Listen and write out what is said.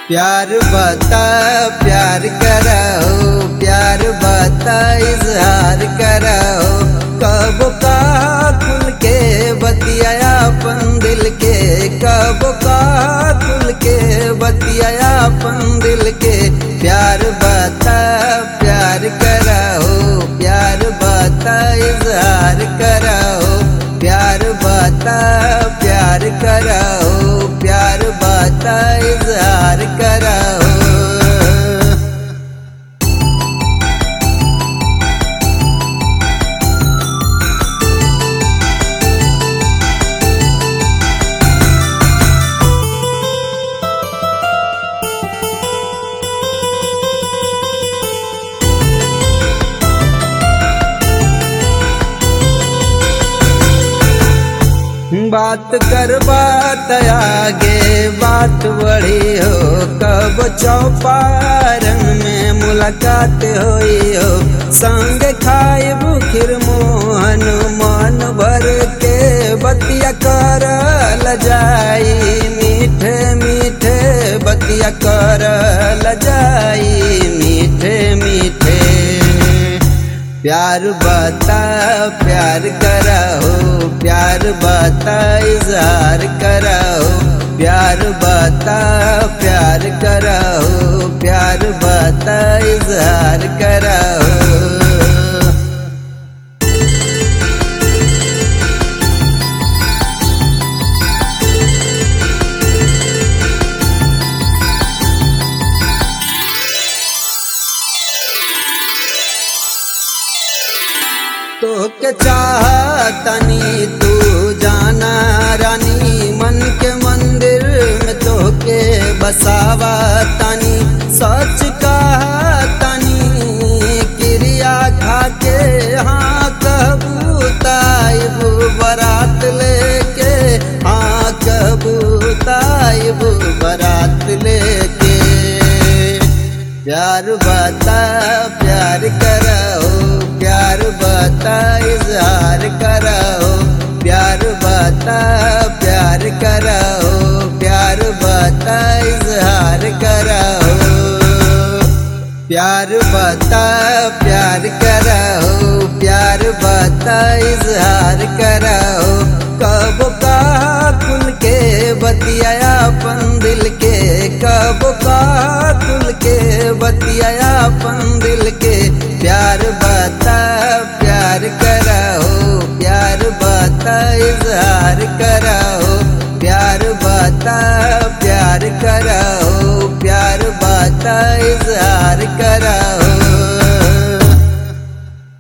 प्यार बता प्यार कराओ, प्यार बता इजहार कराओ। कब का खुल के बतियाया अपन दिल के, कब का खुल के बतियाया अपन दिल के। प्यार बता प्यार कराओ, प्यार बता इजहार कराओ। प्यार बता प्यार कराओ, प्यार बता इजहार कराओ। बात कर बात आगे बात बढ़ी हो, कब चौपारण में मुलाकात होई हो। संग खाए बुखिर मोहन मन भर के बतिया करल जाई, मीठे मीठे बतिया करल जाई, मीठे मीठे। प्यार बता प्यार कराओ, प्यार बता इजहार कराओ। प्यार बता प्यार कराओ, प्यार बता इजहार कराओ। तो के चाहतनी तू जाना रानी, मन के मंदिर में तो के बसावा तानी। सच कहतनी क्रिया खा के हाँ कबूताइब बारात लेके, हाँ कबूताइब बारात लेके। प्यार बता प्यार कराओ, प्यार बता इजहार कराओ। प्यार बता प्यार कराओ, प्यार बता इजहार कराओ। प्यार बता प्यार कराओ, प्यार बता इजहार कराओ। कब का खुल के बतियाया अपन दिल के, कब का खुल के बतियाया अपन दिल के। प्यार बता प्यार कराओ, प्यार बता इजहार कराओ। प्यार बता